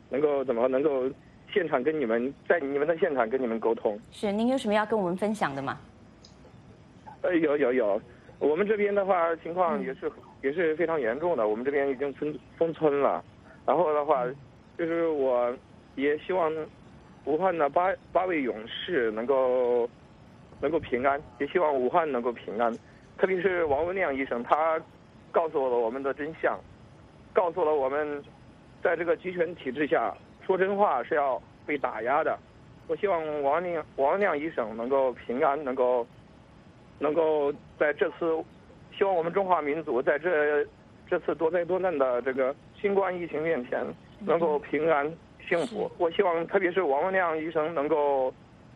现场跟你们在你们的现场跟你们沟通。 是，您有什么要跟我们分享的吗？ 有，我们这边的话情况也是非常严重的，我们这边已经封村了。然后的话，就是我也希望武汉的八位勇士能够平安，也希望武汉能够平安。特别是王文亮医生，他告诉了我们的真相，告诉了我们，在这个集权体制下，说真话是要被打压的。我希望王文亮医生能够平安，能够在这次，希望我们中华民族在这次多灾多难的这个新冠疫情面前能够平安幸福。我希望特别是王文亮医生能够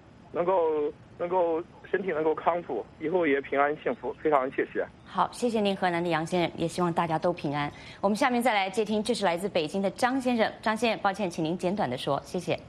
身体能够康复，以后也平安幸福。非常谢谢。 好，谢谢您，河南的杨先生，也希望大家都平安。我们下面再来接听，这是来自北京的张先生。张先生，抱歉，请您简短的说，谢谢。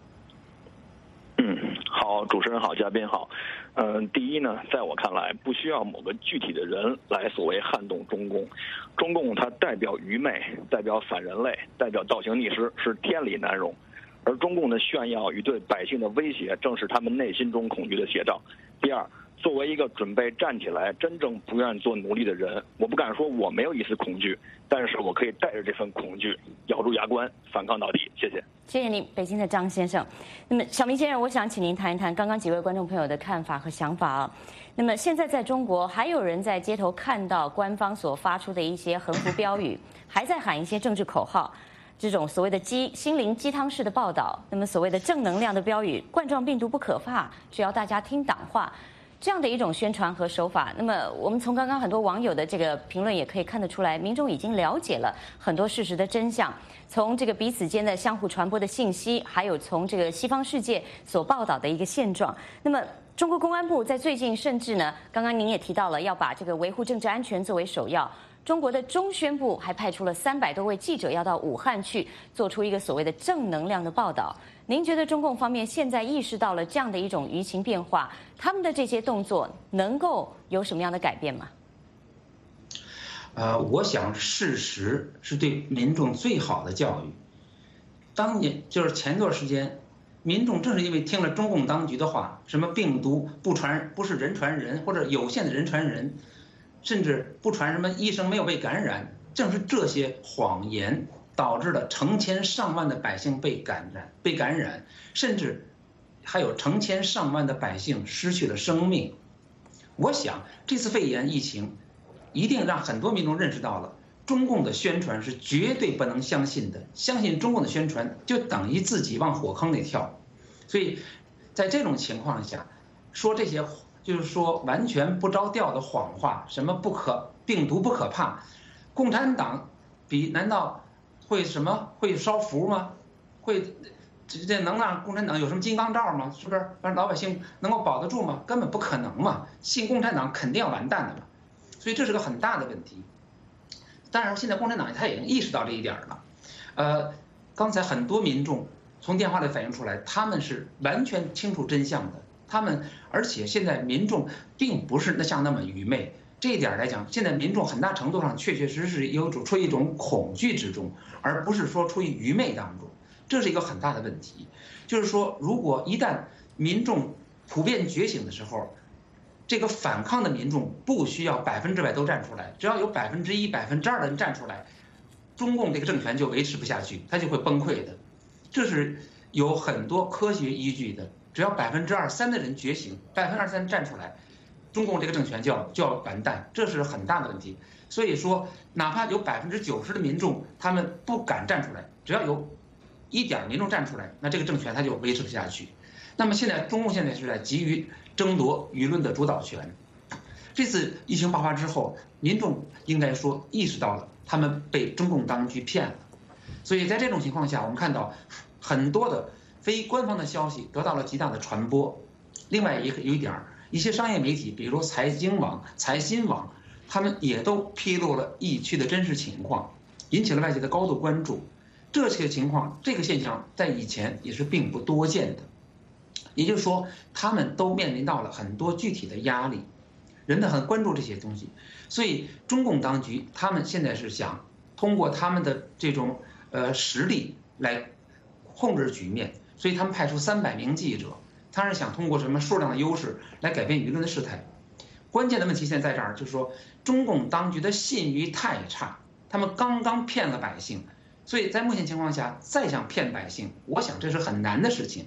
好，主持人好，嘉宾好。第一呢，在我看来，不需要某个具体的人来所谓撼动中共。中共它代表愚昧，代表反人类，代表倒行逆施，是天理难容。而中共的炫耀与对百姓的威胁，正是他们内心中恐惧的写照。第二，作为一个准备站起来、真正不愿做奴隶的人，我不敢说我没有一丝恐惧，但是我可以带着这份恐惧，咬住牙关，反抗到底。谢谢。 谢谢您，北京的张先生。那么，小明先生，我想请您谈一谈刚刚几位观众朋友的看法和想法啊。那么，现在在中国，还有人在街头看到官方所发出的一些横幅标语，还在喊一些政治口号。这种所谓的心灵鸡汤式的报道，那么所谓的正能量的标语，冠状病毒不可怕，只要大家听党话，这样的一种宣传和手法。那么我们从刚刚很多网友的这个评论也可以看得出来，民众已经了解了很多事实的真相，从这个彼此间的相互传播的信息，还有从这个西方世界所报道的一个现状。那么中国公安部在最近甚至呢，刚刚您也提到了要把这个维护政治安全作为首要。中国的中宣部还派出了300多位记者要到武汉去做出一个所谓的正能量的报道。您觉得中共方面现在意识到了这样的一种舆情变化，他们的这些动作能够有什么样的改变吗？ 我想事实是对民众最好的教育。当年就是前段时间，民众正是因为听了中共当局的话，什么病毒不是人传人，或者有限的人传人。甚至不传什么医生没有被感染，正是这些谎言导致了成千上万的百姓被感染，甚至还有成千上万的百姓失去了生命。我想这次肺炎疫情一定让很多民众认识到了中共的宣传是绝对不能相信的，相信中共的宣传就等于自己往火坑里跳。所以在这种情况下说这些就是说完全不着调的谎话，什么病毒不可怕，共产党难道会烧符吗？这能让共产党有什么金刚罩吗？是不是让老百姓能够保得住吗？根本不可能嘛！信共产党肯定要完蛋的嘛！所以这是个很大的问题。当然，现在共产党他已经意识到这一点了。刚才很多民众从电话里反映出来，他们是完全清楚真相的。而且现在民众并不是像那么愚昧，这一点来讲，现在民众很大程度上确确实实处于一种恐惧之中，而不是说处于愚昧当中，这是一个很大的问题。就是说，如果一旦民众普遍觉醒的时候，这个反抗的民众不需要100%都站出来，只要有1%、2%的人站出来，中共这个政权就维持不下去，它就会崩溃的。这是有很多科学依据的。只要2%、3%的人觉醒，2%、3%站出来，中共这个政权就要完蛋，这是很大的问题。所以说，哪怕有90%的民众他们不敢站出来，只要有1点民众站出来，那这个政权它就维持不下去。那么中共现在是在急于争夺舆论的主导权。这次疫情爆发之后，民众应该说意识到了他们被中共当局骗了。所以在这种情况下，我们看到很多的非官方的消息得到了极大的传播。另外有一点，一些商业媒体，比如财经网、财新网，他们也都披露了疫区的真实情况，引起了外界的高度关注。这些情况，这个现象在以前也是并不多见的。也就是说，他们都面临到了很多具体的压力，人们很关注这些东西。所以中共当局他们现在是想通过他们的这种实力来控制局面。所以他们派出300名记者，他是想通过什么数量的优势来改变舆论的事态。关键的问题现在在这儿，就是说中共当局的信誉太差，他们刚刚骗了百姓，所以在目前情况下再想骗百姓，我想这是很难的事情。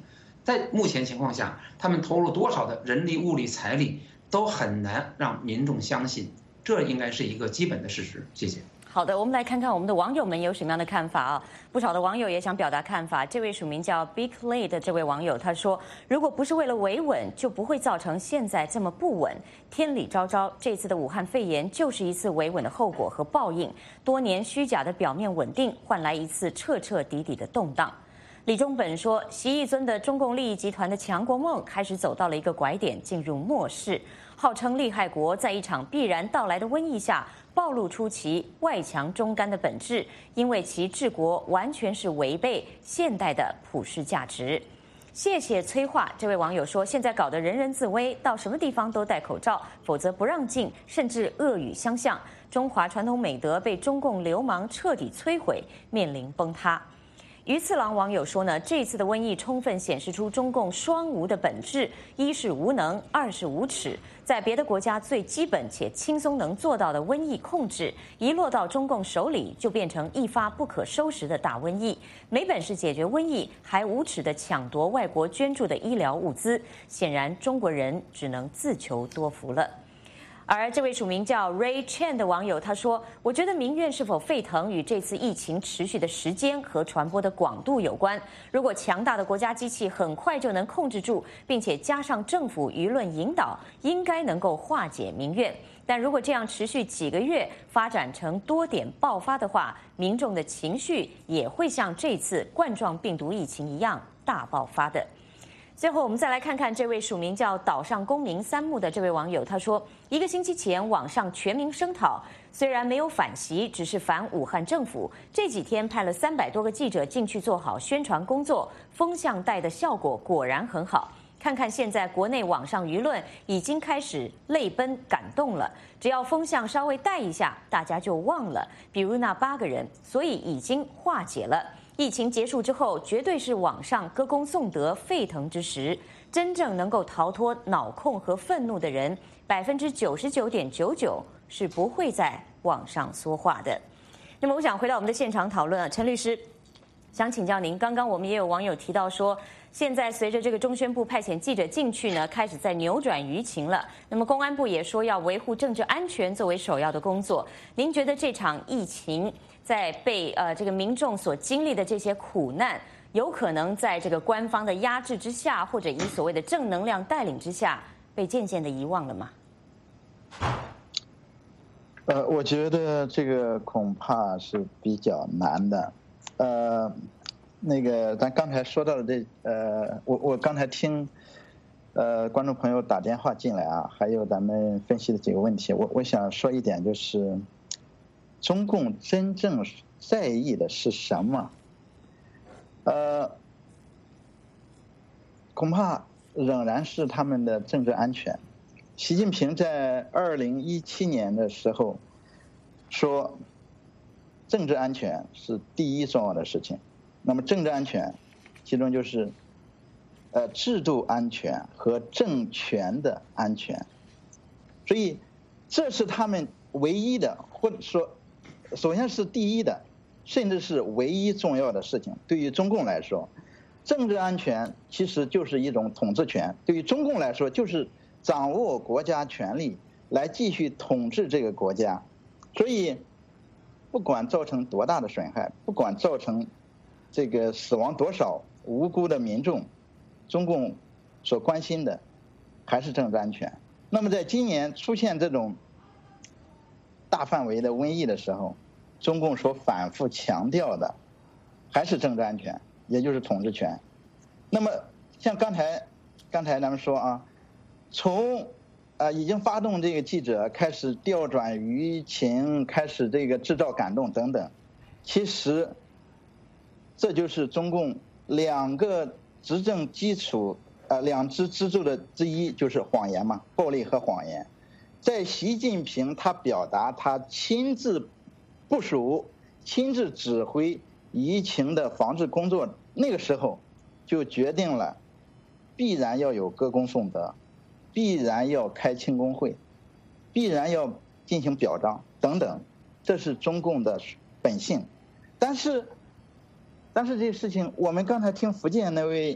在目前情况下，他们投入多少的人力、物力、财力，都很难让民众相信，这应该是一个基本的事实。谢谢。 好的，我们来看看我们的网友们有什么样的看法啊？不少的网友也想表达看法。这位署名叫 Big Lay 的这位网友他说：“如果不是为了维稳，就不会造成现在这么不稳。天理昭昭，这次的武汉肺炎就是一次维稳的后果和报应。多年虚假的表面稳定，换来一次彻彻底底的动荡。”李忠本说：“习一尊的中共利益集团的强国梦开始走到了一个拐点，进入末世。号称利害国，在一场必然到来的瘟疫下，暴露出其外强中干的本质，因为其治国完全是违背现代的普世价值。”谢谢催化，这位网友说：“现在搞得人人自危，到什么地方都戴口罩，否则不让进，甚至恶语相向。中华传统美德被中共流氓彻底摧毁，面临崩塌。”鱼次郎网友说呢，这次的瘟疫充分显示出中共双无的本质：一是无能，二是无耻。在别的国家最基本且轻松能做到的瘟疫控制，一落到中共手里，就变成一发不可收拾的大瘟疫。没本事解决瘟疫，还无耻地抢夺外国捐助的医疗物资，显然中国人只能自求多福了。而这位署名叫 Ray Chen 的网友他说：“我觉得民怨是否沸腾与这次疫情持续的时间和传播的广度有关。如果强大的国家机器很快就能控制住，并且加上政府舆论引导，应该能够化解民怨。但如果这样持续几个月，发展成多点爆发的话，民众的情绪也会像这次冠状病毒疫情一样大爆发的。”最后，我们再来看看这位署名叫岛上公民三木的这位网友，他说：“1个星期前，网上全民声讨，虽然没有反袭，只是反武汉政府。这几天派了300多个记者进去做好宣传工作，风向带的效果果然很好。看看现在国内网上舆论已经开始泪奔感动了，只要风向稍微带一下，大家就忘了，比如那8个人，所以已经化解了。”疫情结束之后，绝对是网上歌功颂德沸腾之时。真正能够逃脱脑控和愤怒的人，99.99%是不会在网上说话的。那么，我想回到我们的现场讨论啊，陈律师，想请教您，刚刚我们也有网友提到说，现在随着这个中宣部派遣记者进去呢，开始在扭转舆情了。那么公安部也说要维护政治安全作为首要的工作。您觉得这场疫情在被这个民众所经历的这些苦难，有可能在这个官方的压制之下，或者以所谓的正能量带领之下，被渐渐的遗忘了吗？ 我觉得这个恐怕是比较难的。那个咱刚才说到的这我刚才听观众朋友打电话进来啊，还有咱们分析的几个问题，我想说一点，就是中共真正在意的是什么？恐怕仍然是他们的政治安全。习近平在2017年的时候说，政治安全是第一重要的事情。那么政治安全，其中就是制度安全和政权的安全。所以这是他们唯一的，或者说首先是第一的，甚至是唯一重要的事情。对于中共来说，政治安全其实就是一种统治权，对于中共来说就是掌握国家权力来继续统治这个国家。所以不管造成多大的损害，不管造成这个死亡多少无辜的民众，中共所关心的还是政治安全。那么在今年出现这种大范围的瘟疫的时候，中共所反复强调的还是政治安全，也就是统治权。那么像刚才咱们说啊，从已经发动这个记者开始调转舆情，开始这个制造感动等等，其实这就是中共两个执政基础两支支柱的之一，就是谎言嘛，暴力和谎言。在习近平他表达他亲自部署、亲自指挥疫情的防治工作那个时候，就决定了必然要有歌功颂德，必然要开庆功会，必然要进行表彰等等，这是中共的本性。但是这个事情，我们刚才听福建那位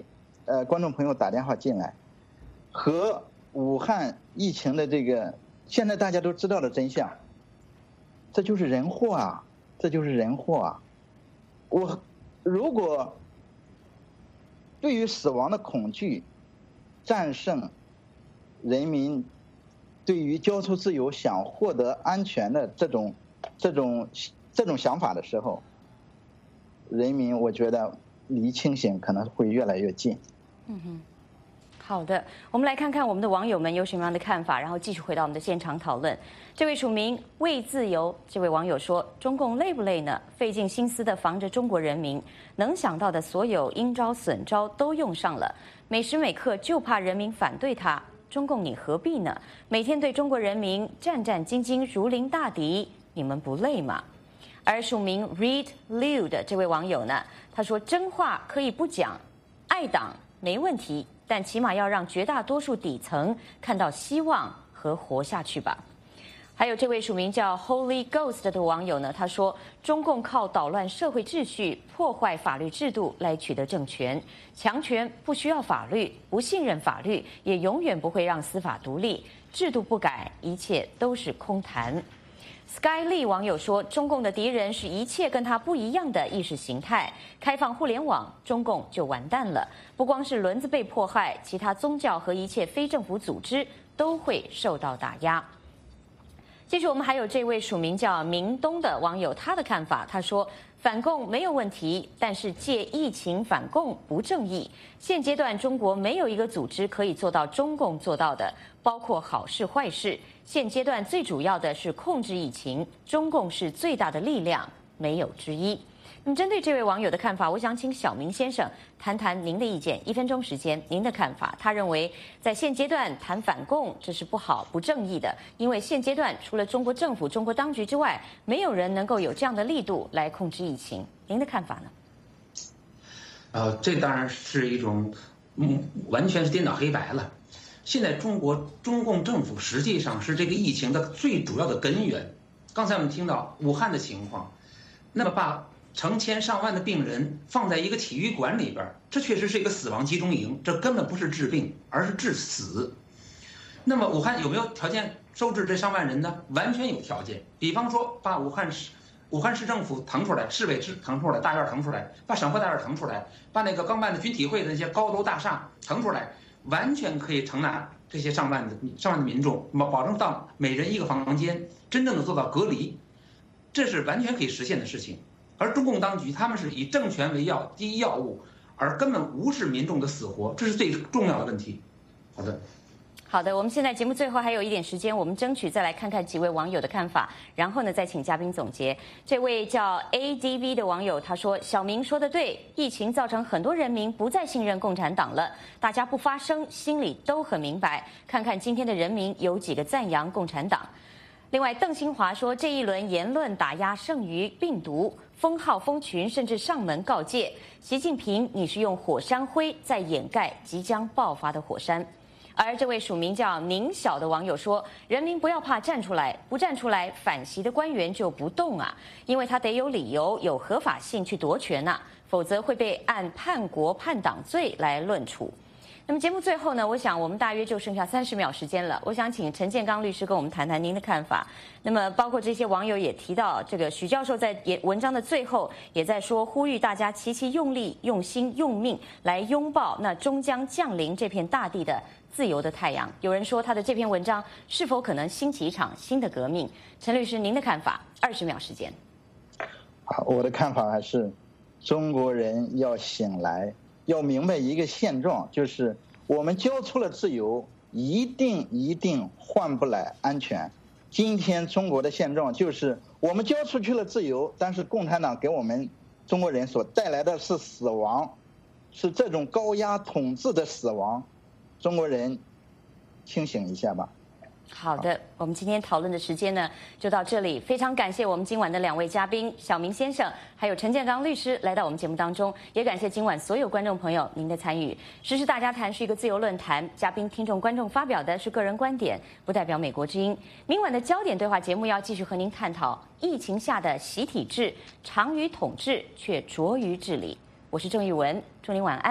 观众朋友打电话进来，和武汉疫情的这个现在大家都知道的真相，这就是人祸啊，这就是人祸啊！我如果对于死亡的恐惧战胜人民对于交出自由、想获得安全的这种想法的时候，人民我觉得离清醒可能会越来越近。 好的，我们来看看我们的网友们有什么样的看法，然后继续回到我们的现场讨论。这位署名为自由这位网友说：“中共累不累呢？费尽心思的防着中国人民，能想到的所有阴招损招都用上了，每时每刻就怕人民反对他。中共你何必呢？每天对中国人民战战兢兢，如临大敌，你们不累吗？”而署名 Read Liu 的这位网友呢，他说：“真话可以不讲，爱党没问题。”但起码要让绝大多数底层看到希望和活下去吧。还有这位署名叫 Holy Ghost 的网友呢，他说：“中共靠捣乱社会秩序、破坏法律制度来取得政权，强权不需要法律，不信任法律，也永远不会让司法独立。制度不改，一切都是空谈。” Sky Lee 网友说：“中共的敌人是一切跟他不一样的意识形态。开放互联网，中共就完蛋了。不光是轮子被迫害，其他宗教和一切非政府组织都会受到打压。”接着我们还有这位署名叫明东的网友，他的看法，他说：“反共没有问题，但是借疫情反共不正义。现阶段中国没有一个组织可以做到中共做到的，包括好事坏事。现阶段最主要的是控制疫情，中共是最大的力量，没有之一。”那么针对这位网友的看法，我想请小明先生谈谈您的意见，1分钟时间，您的看法。他认为在现阶段谈反共这是不好、不正义的，因为现阶段除了中国政府、中国当局之外，没有人能够有这样的力度来控制疫情。您的看法呢？这当然是一种，完全是颠倒黑白了。现在中共政府实际上是这个疫情的最主要的根源。刚才我们听到武汉的情况，那么把成千上万的病人放在一个体育馆里边，这确实是一个死亡集中营，这根本不是治病，而是致死。那么武汉有没有条件收治这上万人呢？完全有条件。比方说把武汉市政府腾出来，市委腾出来，大院腾出来，把省会大院腾出来，把那个刚办的军体会的那些高楼大厦腾出来，完全可以承纳这些上万的民众，保证到每人一个房间，真正的做到隔离，这是完全可以实现的事情。而中共当局他们是以政权为第一要务，而根本无视民众的死活，这是最重要的问题。好的， 我们现在节目最后还有一点时间，我们争取再来看看几位网友的看法，然后呢再请嘉宾总结。这位叫 ADV 的网友他说：“小明说的对，疫情造成很多人民不再信任共产党了，大家不发声，心里都很明白。看看今天的人民有几个赞扬共产党。”另外，邓新华说：“这一轮言论打压胜于病毒。封号封群，甚至上门告诫习近平，你是用火山灰在掩盖即将爆发的火山。”而这位署名叫宁晓的网友说：“人民不要怕站出来，不站出来，反习的官员就不动啊，因为他得有理由、有合法性去夺权呐，否则会被按叛国叛党罪来论处。”那么节目最后呢，我想我们大约就剩下30秒时间了。我想请陈建刚律师跟我们谈谈您的看法。那么包括这些网友也提到，这个许教授在文章的最后也在说，呼吁大家齐齐用力、用心、用命来拥抱那终将降临这片大地的自由的太阳。有人说他的这篇文章是否可能兴起一场新的革命？陈律师，您的看法？20秒时间。 好，我的看法还是中国人要醒来。要明白一个现状，就是我们交出了自由，一定换不来安全。今天中国的现状就是我们交出去了自由，但是共产党给我们中国人所带来的是死亡，是这种高压统治的死亡。中国人清醒一下吧。 好的，我们今天讨论的时间呢就到这里，非常感谢我们今晚的2位嘉宾小明先生还有陈建刚律师来到我们节目当中，也感谢今晚所有观众朋友您的参与。时事大家谈是一个自由论坛，嘉宾、听众、观众发表的是个人观点，不代表美国之音。明晚的焦点对话节目要继续和您探讨疫情下的习体制，长于统治却拙于治理。我是郑玉文，祝您晚安，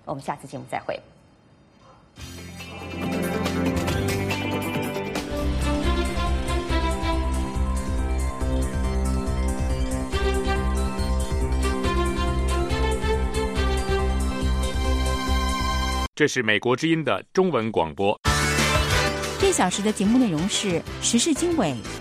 我们下次节目再会。 这是美国之音的中文广播。 这小时的节目内容是时事经纬、